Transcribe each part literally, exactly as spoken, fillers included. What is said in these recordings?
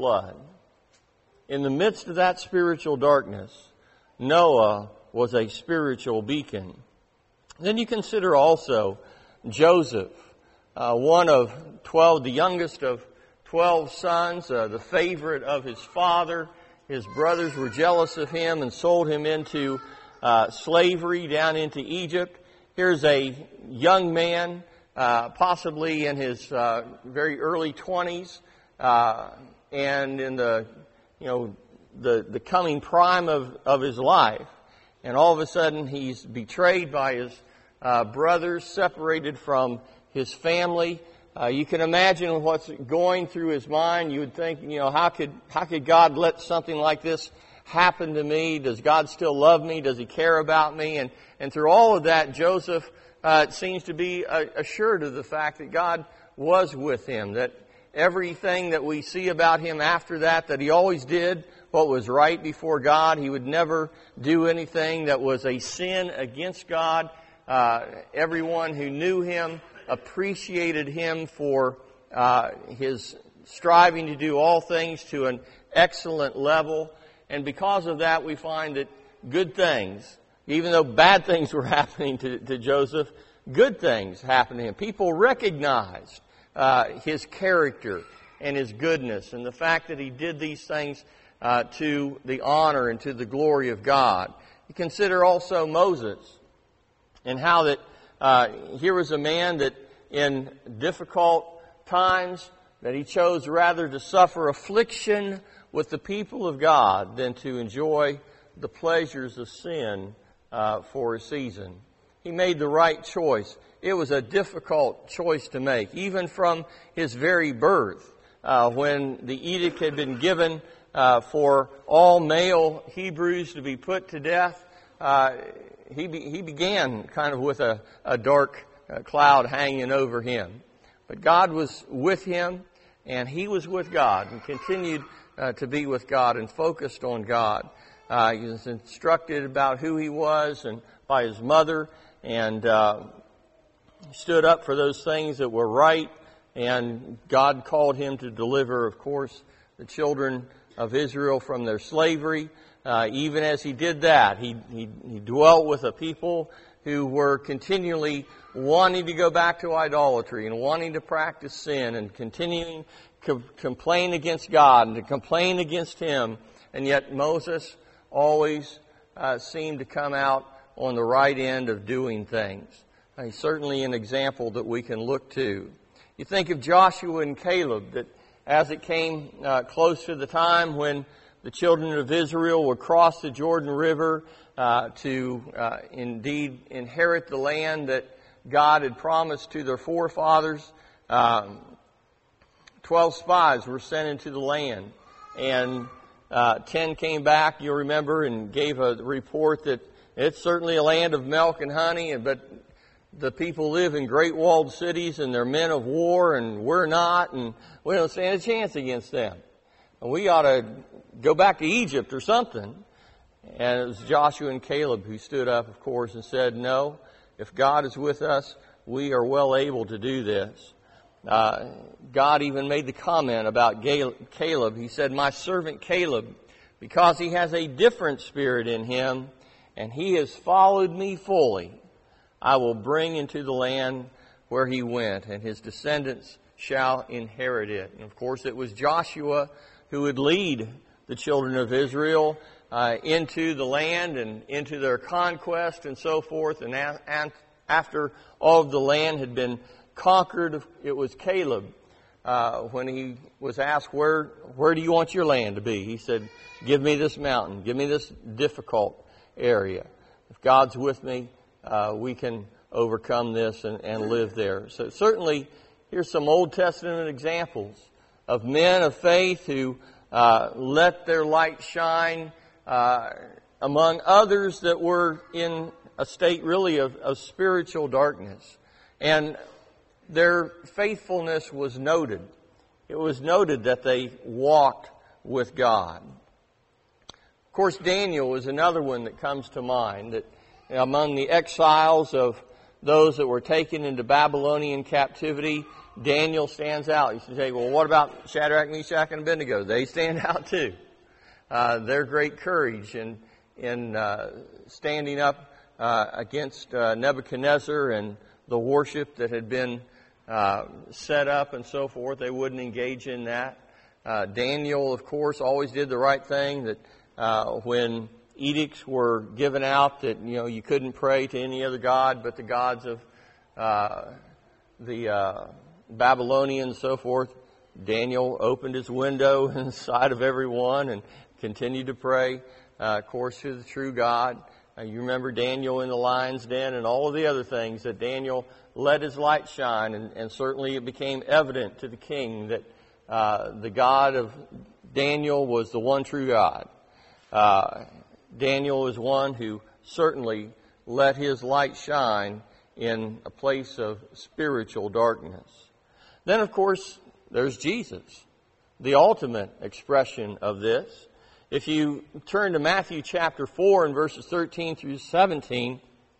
flood. In the midst of that spiritual darkness, Noah was a spiritual beacon. Then you consider also Joseph, uh, one of twelve, the youngest of twelve sons, uh, the favorite of his father. His brothers were jealous of him and sold him into uh, slavery down into Egypt. Here's a young man, uh, possibly in his uh, very early twenties, uh, and in the, you know, the, the coming prime of, of his life. And all of a sudden he's betrayed by his uh, brothers, separated from his family. Uh, you can imagine what's going through his mind. You would think, you know, how could how could God let something like this happen to me? Does God still love me? Does He care about me? And and through all of that, Joseph uh, seems to be uh, assured of the fact that God was with him. That everything that we see about him after that, that he always did what was right before God. He would never do anything that was a sin against God. Uh, everyone who knew him appreciated him for uh, his striving to do all things to an excellent level. And because of that, we find that good things, even though bad things were happening to, to Joseph, good things happened to him. People recognized uh, his character and his goodness and the fact that he did these things uh, to the honor and to the glory of God. You consider also Moses and how that Uh, here was a man that in difficult times that he chose rather to suffer affliction with the people of God than to enjoy the pleasures of sin uh, for a season. He made the right choice. It was a difficult choice to make, even from his very birth, uh, when the edict had been given uh, for all male Hebrews to be put to death. Uh, He be, he began kind of with a, a dark uh, cloud hanging over him. But God was with him, and he was with God, and continued uh, to be with God and focused on God. Uh, he was instructed about who he was and by his mother, and uh, stood up for those things that were right. And God called him to deliver, of course, the children of Israel from their slavery. Uh, even as he did that, he, he, he dwelt with a people who were continually wanting to go back to idolatry and wanting to practice sin and continuing to complain against God and to complain against him. And yet Moses always uh, seemed to come out on the right end of doing things. Uh, he's certainly an example that we can look to. You think of Joshua and Caleb, that as it came uh, close to the time when the children of Israel would cross the Jordan River uh, to uh, indeed inherit the land that God had promised to their forefathers. Um, Twelve spies were sent into the land, and uh, ten came back, you'll remember, and gave a report that it's certainly a land of milk and honey, but the people live in great walled cities, and they're men of war, and we're not, and we don't stand a chance against them. And we ought to go back to Egypt or something. And it was Joshua and Caleb who stood up, of course, and said, no, if God is with us, we are well able to do this. Uh, God even made the comment about Caleb. He said, my servant Caleb, because he has a different spirit in him, and he has followed me fully, I will bring into the land where he went, and his descendants shall inherit it. And of course, it was Joshua who would lead the children of Israel uh, into the land and into their conquest and so forth. And, a- and after all of the land had been conquered, it was Caleb uh, when he was asked, where where do you want your land to be? He said, give me this mountain, give me this difficult area. If God's with me, uh, we can overcome this and, and live there. So certainly, here's some Old Testament examples of men of faith who uh, let their light shine uh, among others that were in a state really of, of spiritual darkness. And their faithfulness was noted. It was noted that they walked with God. Of course, Daniel is another one that comes to mind, that among the exiles of those that were taken into Babylonian captivity, Daniel stands out. You should say, well, what about Shadrach, Meshach, and Abednego? They stand out too. Uh, their great courage in, in uh, standing up uh, against uh, Nebuchadnezzar and the worship that had been uh, set up and so forth. They wouldn't engage in that. Uh, Daniel, of course, always did the right thing, that uh, when edicts were given out that, you know, you couldn't pray to any other god but the gods of uh, the uh, Babylonians and so forth, Daniel opened his window in the sight of everyone and continued to pray, uh, of course, to the true God. Uh, you remember Daniel in the lion's den and all of the other things that Daniel let his light shine, and, and certainly it became evident to the king that uh, the God of Daniel was the one true God. Uh, Daniel is one who certainly let his light shine in a place of spiritual darkness. Then, of course, there's Jesus, the ultimate expression of this. If you turn to Matthew chapter four and verses thirteen through seventeen,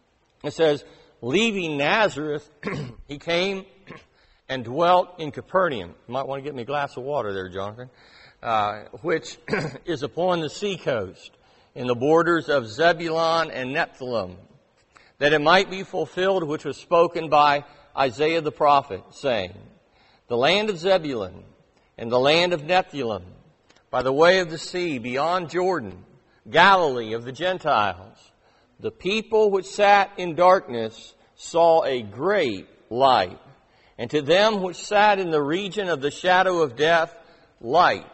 it says, leaving Nazareth, he came and dwelt in Capernaum. You might want to get me a glass of water there, Jonathan. Uh, which is upon the seacoast, in the borders of Zebulun and Nephthalim, that it might be fulfilled which was spoken by Isaiah the prophet, saying, the land of Zebulun and the land of Nephthalim, by the way of the sea beyond Jordan, Galilee of the Gentiles, the people which sat in darkness saw a great light. And to them which sat in the region of the shadow of death, light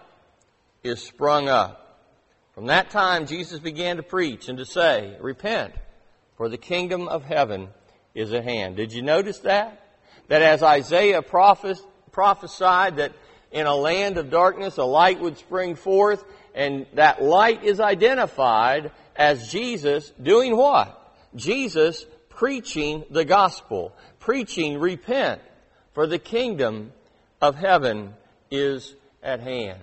is sprung up. From that time Jesus began to preach and to say, repent, for the kingdom of heaven is at hand. Did you notice that? That as Isaiah prophes- prophesied that in a land of darkness a light would spring forth, and that light is identified as Jesus doing what? Jesus preaching the gospel, preaching repent, for the kingdom of heaven is at hand.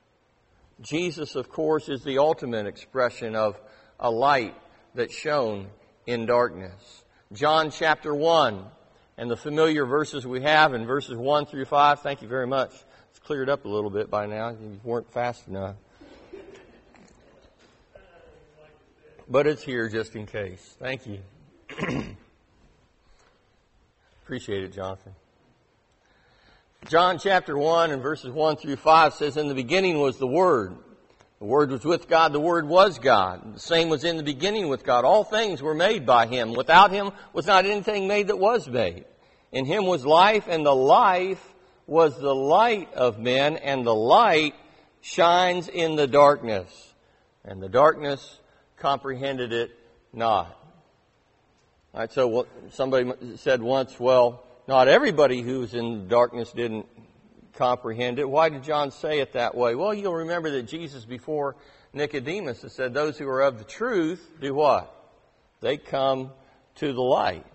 Jesus, of course, is the ultimate expression of a light that shone in darkness. John chapter one, and the familiar verses we have in verses one through five. Thank you very much. It's cleared up a little bit by now. You weren't fast enough. But it's here just in case. Thank you. Appreciate it, Jonathan. John chapter one and verses one through five says, in the beginning was the Word. The Word was with God. The Word was God. The same was in the beginning with God. All things were made by Him. Without Him was not anything made that was made. In Him was life, and the life was the light of men, and the light shines in the darkness, and the darkness comprehended it not. All right, so somebody said once, well, not everybody who's in darkness didn't comprehend it. Why did John say it that way? Well, you'll remember that Jesus, before Nicodemus, has said those who are of the truth do what? They come to the light.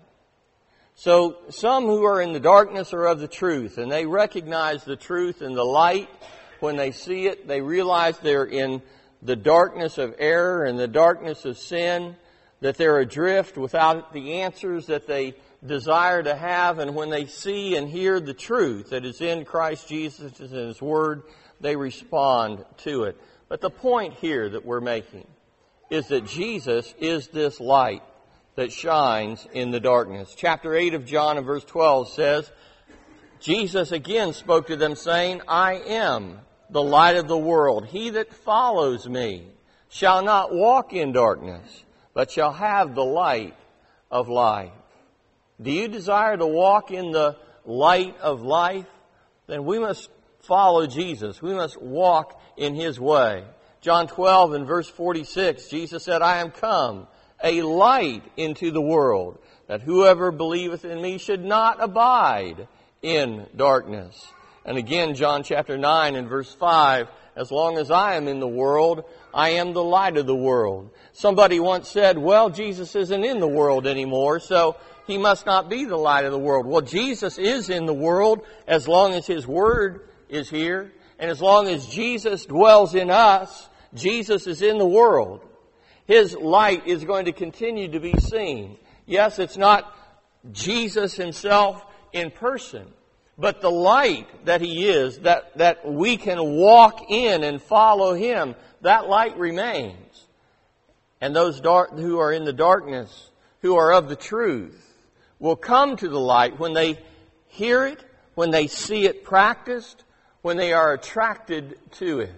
So some who are in the darkness are of the truth, and they recognize the truth in the light. When they see it, they realize they're in the darkness of error and the darkness of sin, that they're adrift without the answers that they desire to have. And when they see and hear the truth that is in Christ Jesus and His Word, they respond to it. But the point here that we're making is that Jesus is this light that shines in the darkness. Chapter eight of John and verse twelve says, Jesus again spoke to them, saying, I am the light of the world. He that follows me shall not walk in darkness, but shall have the light of life. Do you desire to walk in the light of life? Then we must follow Jesus. We must walk in His way. John twelve and verse forty-six, Jesus said, I am come, a light into the world, that whoever believeth in me should not abide in darkness. And again, John chapter nine and verse five, as long as I am in the world, I am the light of the world. Somebody once said, well, Jesus isn't in the world anymore, so He must not be the light of the world. Well, Jesus is in the world as long as His Word is here. And as long as Jesus dwells in us, Jesus is in the world. His light is going to continue to be seen. Yes, it's not Jesus Himself in person, But the light that He is, that, that we can walk in and follow Him, that light remains. And those dark, who are in the darkness, who are of the truth, will come to the light when they hear it, when they see it practiced, when they are attracted to it.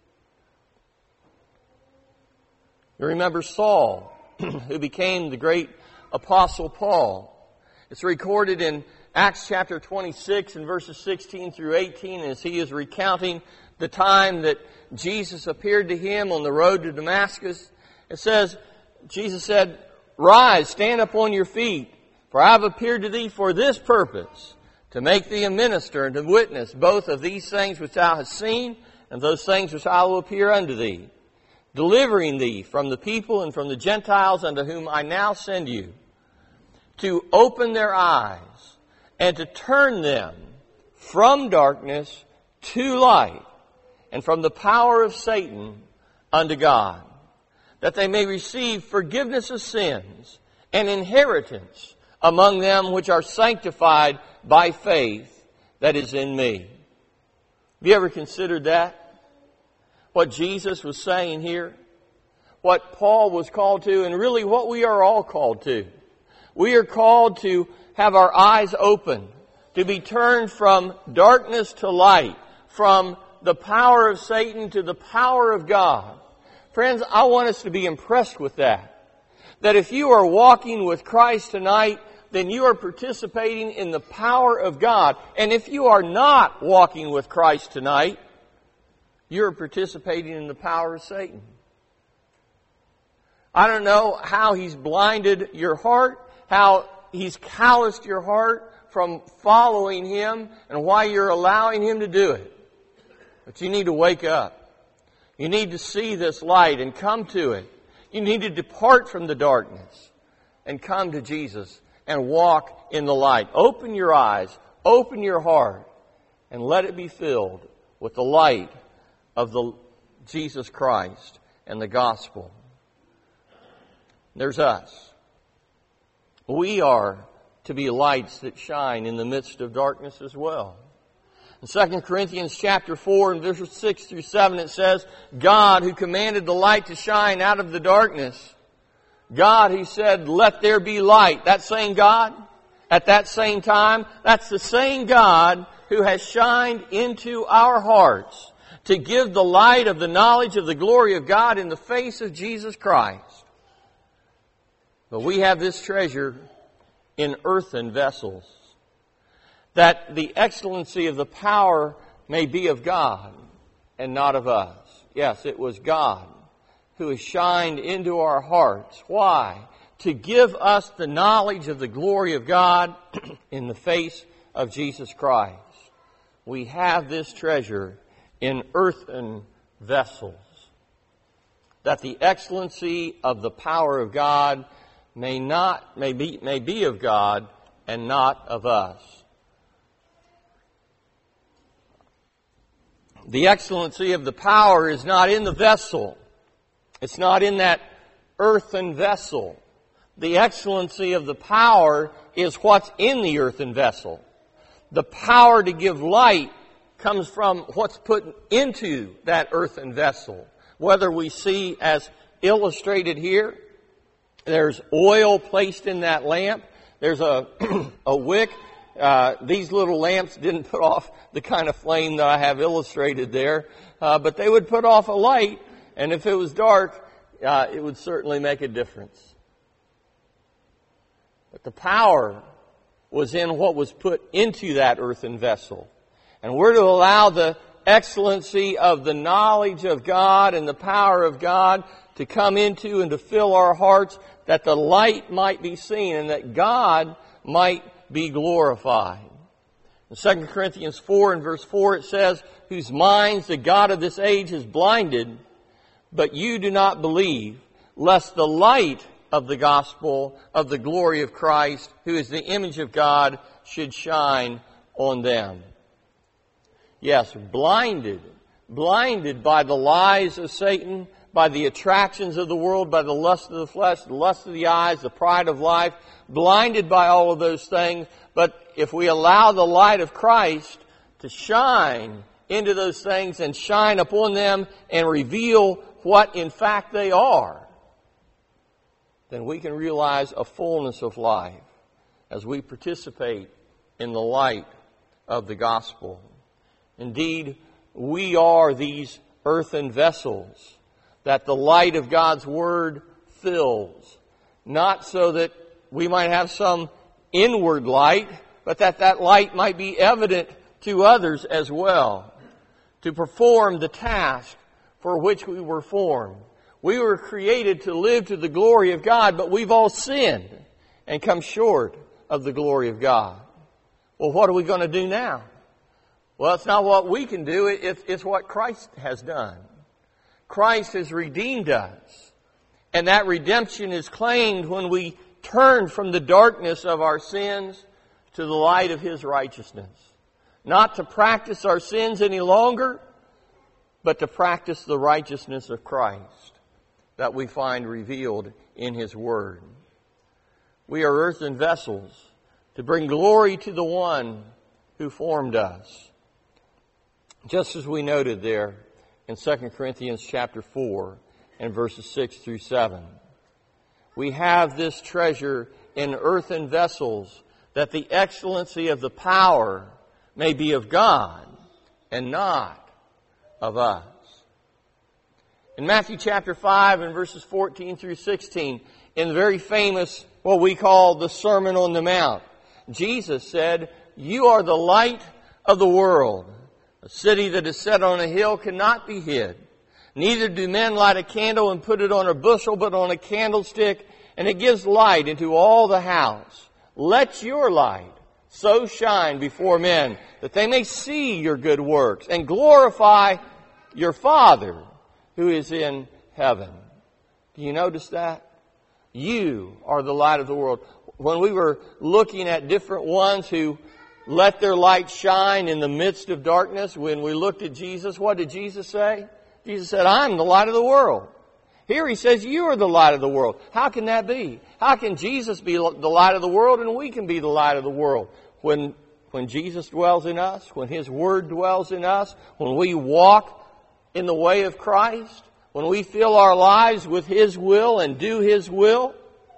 You remember Saul, who became the great Apostle Paul. It's recorded in Acts chapter twenty-six and verses sixteen through eighteen as he is recounting the time that Jesus appeared to him on the road to Damascus. It says, Jesus said, "Rise, stand up on your feet, for I have appeared to thee for this purpose, to make thee a minister and to witness both of these things which thou hast seen and those things which I will appear unto thee, delivering thee from the people and from the Gentiles unto whom I now send you, to open their eyes and to turn them from darkness to light and from the power of Satan unto God, that they may receive forgiveness of sins and inheritance among them which are sanctified by faith that is in me." Have you ever considered that? What Jesus was saying here? What Paul was called to, and really what we are all called to. We are called to have our eyes open, to be turned from darkness to light, from the power of Satan to the power of God. Friends, I want us to be impressed with that. That if you are walking with Christ tonight, then you are participating in the power of God. And if you are not walking with Christ tonight, you're participating in the power of Satan. I don't know how he's blinded your heart, how he's calloused your heart from following Him, and why you're allowing Him to do it. But you need to wake up. You need to see this light and come to it. You need to depart from the darkness and come to Jesus and walk in the light. Open your eyes, open your heart, and let it be filled with the light of the Jesus Christ and the gospel. There's us. We are to be lights that shine in the midst of darkness as well. In Second Corinthians chapter four and verses six through seven it says, God who commanded the light to shine out of the darkness, God who said, "Let there be light," that same God, at that same time, that's the same God who has shined into our hearts to give the light of the knowledge of the glory of God in the face of Jesus Christ. But we have this treasure in earthen vessels, that the excellency of the power may be of God and not of us. Yes, it was God who has shined into our hearts. Why? To give us the knowledge of the glory of God in the face of Jesus Christ. We have this treasure in earthen vessels, that the excellency of the power of God may not may be may be of God and not of us. The excellency of the power is not in the vessel. It's not in that earthen vessel. The excellency of the power is what's in the earthen vessel. The power to give light comes from what's put into that earthen vessel. Whether we see as illustrated here, there's oil placed in that lamp. There's a, a wick. Uh, these little lamps didn't put off the kind of flame that I have illustrated there, uh, but they would put off a light, and if it was dark, uh, it would certainly make a difference. But the power was in what was put into that earthen vessel. And we're to allow the excellency of the knowledge of God and the power of God to come into and to fill our hearts, that the light might be seen and that God might be glorified. In Second Corinthians four and verse four it says, "Whose minds the God of this age has blinded, but you do not believe, lest the light of the gospel of the glory of Christ, who is the image of God, should shine on them." Yes, blinded, blinded by the lies of Satan, by the attractions of the world, by the lust of the flesh, the lust of the eyes, the pride of life, blinded by all of those things. But if we allow the light of Christ to shine into those things and shine upon them and reveal what in fact they are, then we can realize a fullness of life as we participate in the light of the gospel. Indeed, we are these earthen vessels that the light of God's Word fills, not so that we might have some inward light, but that that light might be evident to others as well, to perform the task for which we were formed. We were created to live to the glory of God, but we've all sinned and come short of the glory of God. Well, what are we going to do now? Well, it's not what we can do, it's, it's what Christ has done. Christ has redeemed us, and that redemption is claimed when we turn from the darkness of our sins to the light of His righteousness. Not to practice our sins any longer, but to practice the righteousness of Christ that we find revealed in His Word. We are earthen vessels to bring glory to the One who formed us. Just as we noted there in Second Corinthians chapter four and verses six through seven. We have this treasure in earthen vessels, that the excellency of the power may be of God and not of us. In Matthew chapter five and verses fourteen through sixteen, in the very famous, what we call the Sermon on the Mount, Jesus said, "You are the light of the world. A city that is set on a hill cannot be hid. Neither do men light a candle and put it on a bushel, but on a candlestick, and it gives light into all the house. Let your light so shine before men that they may see your good works and glorify your Father who is in heaven." Do you notice that? You are the light of the world. When we were looking at different ones who let their light shine in the midst of darkness, when we looked at Jesus, what did Jesus say? Jesus said, "I'm the light of the world." Here He says, "You are the light of the world." How can that be? How can Jesus be the light of the world and we can be the light of the world? When, when Jesus dwells in us, when His Word dwells in us, when we walk in the way of Christ, when we fill our lives with His will and do His will,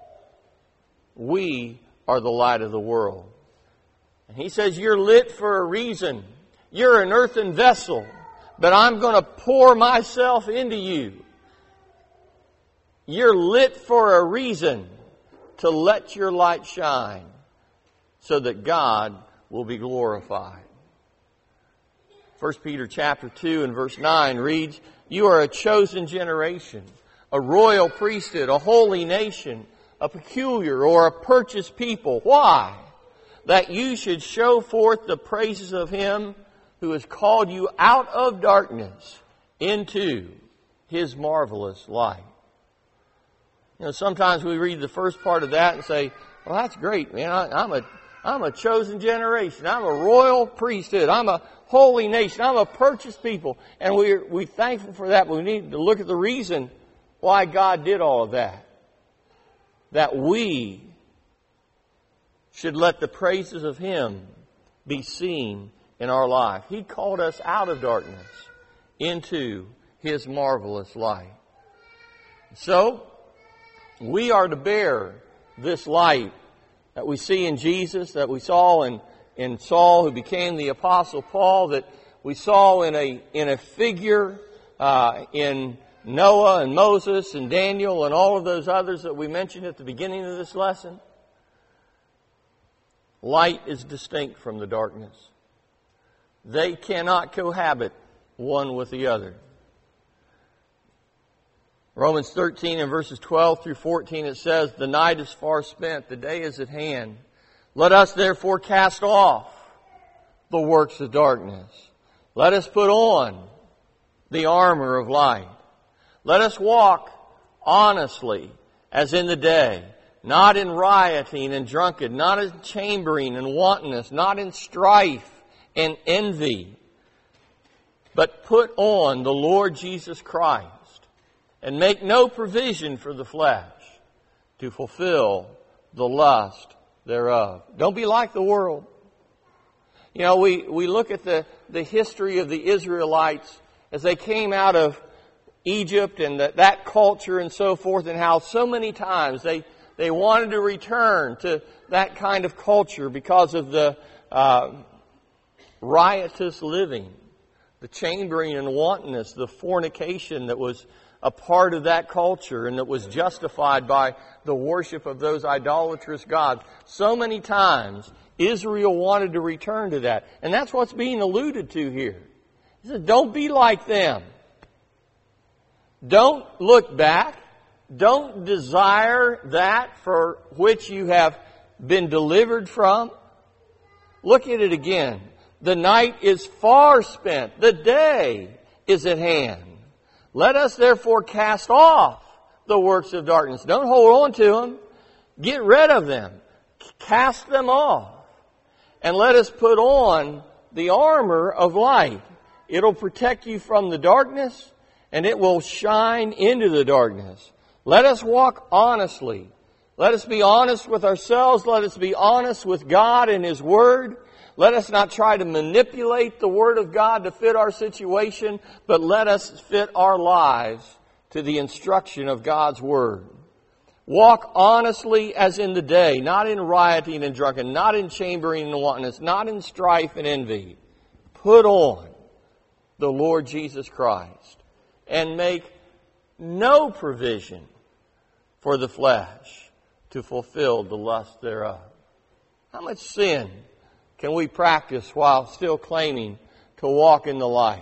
we are the light of the world. And He says, "You're lit for a reason. You're an earthen vessel, but I'm going to pour myself into you. You're lit for a reason, to let your light shine so that God will be glorified." First Peter chapter two and verse nine reads, "You are a chosen generation, a royal priesthood, a holy nation, a peculiar or a purchased people." Why? "That you should show forth the praises of Him who has called you out of darkness into His marvelous light." You know, sometimes we read the first part of that and say, "Well, that's great, man. I, I'm a, I'm a chosen generation. I'm a royal priesthood. I'm a holy nation. I'm a purchased people." And we're, we're thankful for that, but we need to look at the reason why God did all of that. That we should let the praises of Him be seen in our life. He called us out of darkness into His marvelous light. So, we are to bear this light that we see in Jesus, that we saw in, in Saul, who became the Apostle Paul, that we saw in a, in a figure uh, in Noah and Moses and Daniel and all of those others that we mentioned at the beginning of this lesson. Light is distinct from the darkness. They cannot cohabit one with the other. Romans thirteen and verses twelve through fourteen, it says, "The night is far spent, the day is at hand. Let us therefore cast off the works of darkness. Let us put on the armor of light. Let us walk honestly as in the day, not in rioting and drunkenness, not in chambering and wantonness, not in strife and envy, but put on the Lord Jesus Christ, and make no provision for the flesh to fulfill the lust thereof." Don't be like the world. You know, we, we look at the, the history of the Israelites as they came out of Egypt and that, that culture and so forth, and how so many times they, they wanted to return to that kind of culture because of the uh, riotous living, the chambering and wantonness, the fornication that was a part of that culture and that was justified by the worship of those idolatrous gods. So many times Israel wanted to return to that. And that's what's being alluded to here. He said, don't be like them. Don't look back. Don't desire that for which you have been delivered from. Look at it again. The night is far spent. The day is at hand. Let us therefore cast off the works of darkness. Don't hold on to them. Get rid of them. Cast them off. And let us put on the armor of light. It'll protect you from the darkness, and it will shine into the darkness. Let us walk honestly. Let us be honest with ourselves. Let us be honest with God and His Word. Let us not try to manipulate the Word of God to fit our situation, but let us fit our lives to the instruction of God's Word. Walk honestly as in the day, not in rioting and drunken, not in chambering and wantonness, not in strife and envy. Put on the Lord Jesus Christ and make no provision for the flesh to fulfill the lust thereof. How much sin can we practice while still claiming to walk in the light?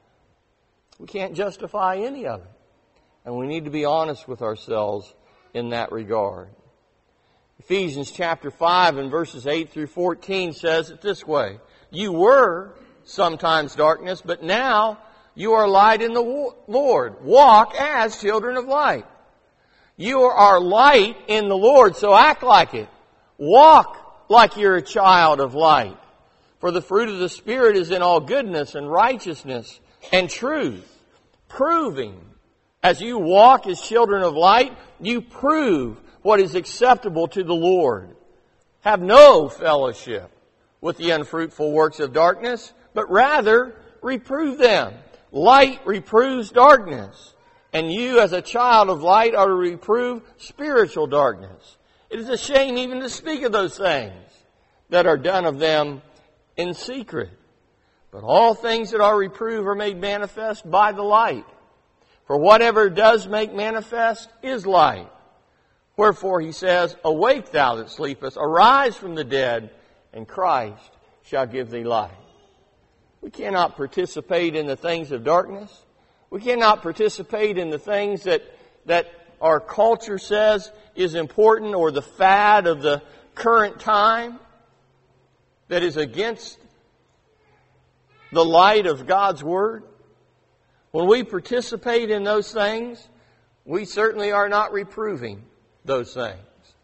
We can't justify any of it. And we need to be honest with ourselves in that regard. Ephesians chapter five and verses eight through fourteen says it this way. You were sometimes darkness, but now you are light in the Lord. Walk as children of light. You are light in the Lord, so act like it. Walk like you're a child of light. For the fruit of the Spirit is in all goodness and righteousness and truth, proving as you walk as children of light, you prove what is acceptable to the Lord. Have no fellowship with the unfruitful works of darkness, but rather reprove them. Light reproves darkness, and you as a child of light are to reprove spiritual darkness. It is a shame even to speak of those things that are done of them in secret. But all things that are reproved are made manifest by the light. For whatever does make manifest is light. Wherefore he says, awake thou that sleepest, arise from the dead, and Christ shall give thee light. We cannot participate in the things of darkness. We cannot participate in the things that, that our culture says is important, or the fad of the current time that is against the light of God's Word. When we participate in those things, we certainly are not reproving those things.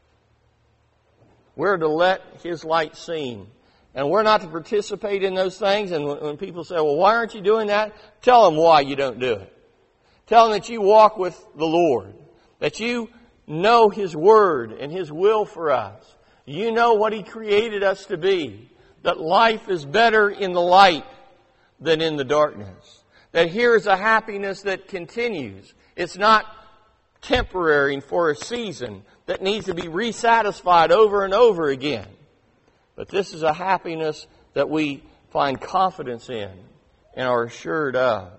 We're to let His light seen. And we're not to participate in those things. And when people say, well, why aren't you doing that? Tell them why you don't do it. Tell them that you walk with the Lord. That you know His Word and His will for us. You know what He created us to be. That life is better in the light than in the darkness. That here is a happiness that continues. It's not temporary and for a season that needs to be resatisfied over and over again. But this is a happiness that we find confidence in and are assured of.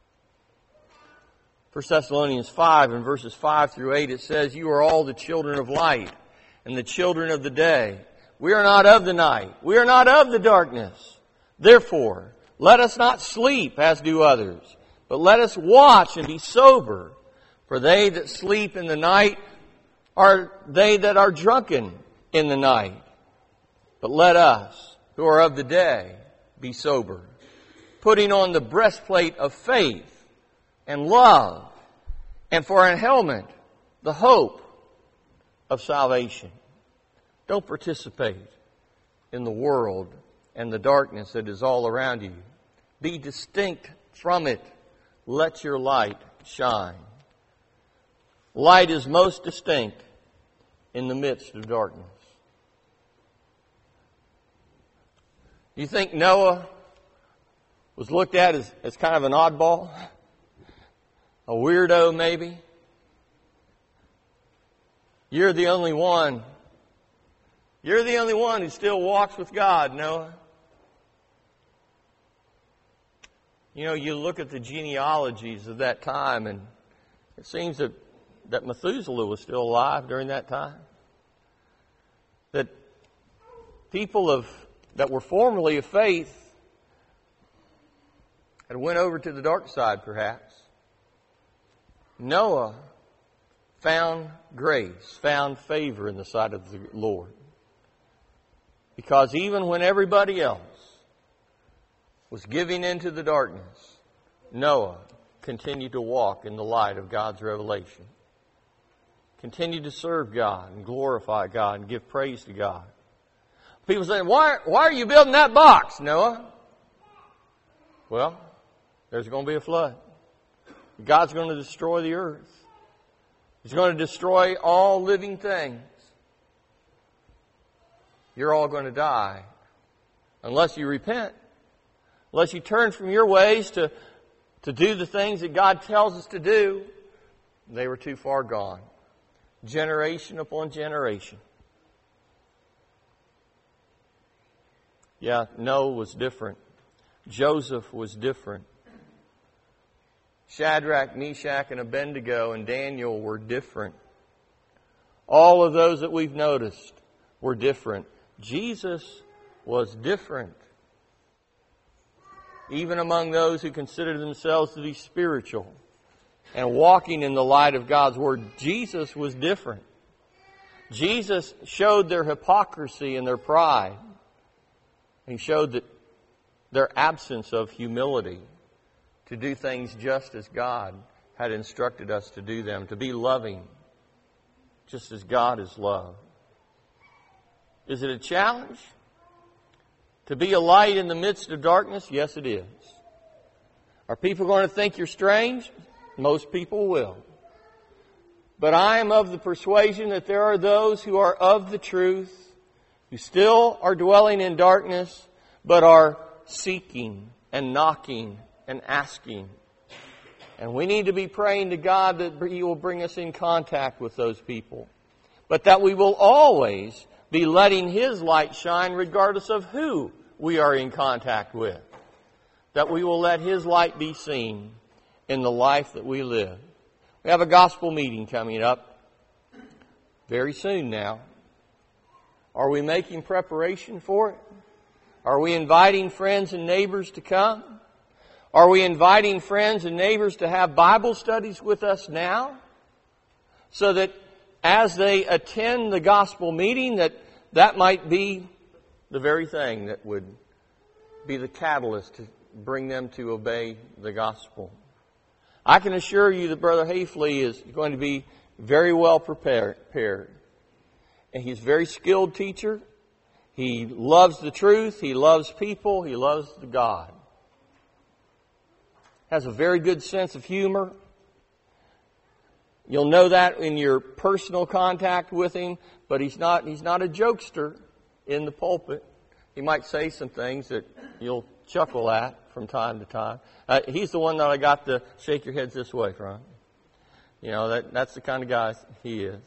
First Thessalonians five and verses five through eight, it says, you are all the children of light and the children of the day. We are not of the night. We are not of the darkness. Therefore, let us not sleep as do others, but let us watch and be sober. For they that sleep in the night are they that are drunken in the night. But let us, who are of the day, be sober, putting on the breastplate of faith and love, and for a helmet, the hope of salvation. Don't participate in the world and the darkness that is all around you. Be distinct from it. Let your light shine. Light is most distinct in the midst of darkness. You think Noah was looked at as, as kind of an oddball? A weirdo, maybe? You're the only one. You're the only one who still walks with God, Noah. You know, you look at the genealogies of that time, and it seems that, that Methuselah was still alive during that time. That people of that were formerly of faith had went over to the dark side, perhaps. Noah found grace, found favor in the sight of the Lord. Because even when everybody else was giving into the darkness, Noah continued to walk in the light of God's revelation. Continued to serve God and glorify God and give praise to God. People say, why, why are you building that box, Noah? Well, there's going to be a flood. God's going to destroy the earth. He's going to destroy all living things. You're all going to die unless you repent. Unless you turn from your ways to, to do the things that God tells us to do. They were too far gone. Generation upon generation. Yeah, Noah was different. Joseph was different. Shadrach, Meshach, and Abednego and Daniel were different. All of those that we've noticed were different. Jesus was different. Even among those who considered themselves to be spiritual and walking in the light of God's Word, Jesus was different. Jesus showed their hypocrisy and their pride. He showed that their absence of humility to do things just as God had instructed us to do them, to be loving, just as God is love. Is it a challenge to be a light in the midst of darkness? Yes, it is. Are people going to think you're strange? Most people will. But I am of the persuasion that there are those who are of the truth, who still are dwelling in darkness, but are seeking and knocking and asking. And we need to be praying to God that He will bring us in contact with those people. But that we will always be letting His light shine regardless of who we are in contact with. That we will let His light be seen in the life that we live. We have a gospel meeting coming up very soon now. Are we making preparation for it? Are we inviting friends and neighbors to come? Are we inviting friends and neighbors to have Bible studies with us now? So that as they attend the gospel meeting, that that might be the very thing that would be the catalyst to bring them to obey the gospel. I can assure you that Brother Hafley is going to be very well prepared. And he's a very skilled teacher. He loves the truth. He loves people. He loves the God. Has a very good sense of humor. You'll know that in your personal contact with him, but he's not, he's not a jokester in the pulpit. He might say some things that you'll chuckle at from time to time. Uh, he's the one that I got to shake your heads this way from. You know, that, that's the kind of guy he is.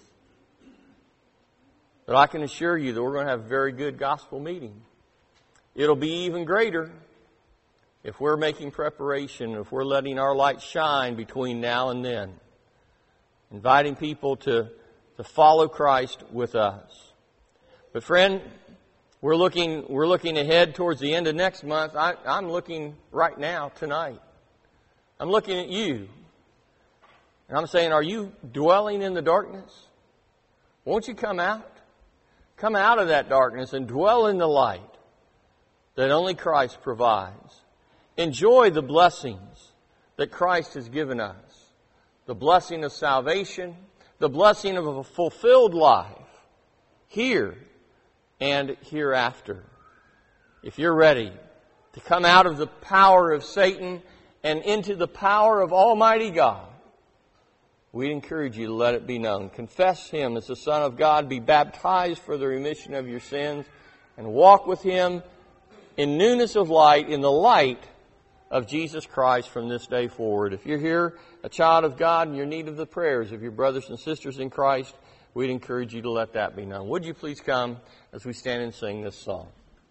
But I can assure you that we're going to have a very good gospel meeting. It'll be even greater if we're making preparation, if we're letting our light shine between now and then. Inviting people to, to follow Christ with us. But friend, we're looking we're looking ahead towards the end of next month. I, I'm looking right now, tonight. I'm looking at you. And I'm saying, are you dwelling in the darkness? Won't you come out? Come out of that darkness and dwell in the light that only Christ provides. Enjoy the blessings that Christ has given us. The blessing of salvation, the blessing of a fulfilled life, here and hereafter. If you're ready to come out of the power of Satan and into the power of Almighty God, we encourage you to let it be known. Confess Him as the Son of God, be baptized for the remission of your sins, and walk with Him in newness of light, in the light of Jesus Christ from this day forward. If you're here, a child of God, and you're in need of the prayers of your brothers and sisters in Christ, we'd encourage you to let that be known. Would you please come as we stand and sing this song?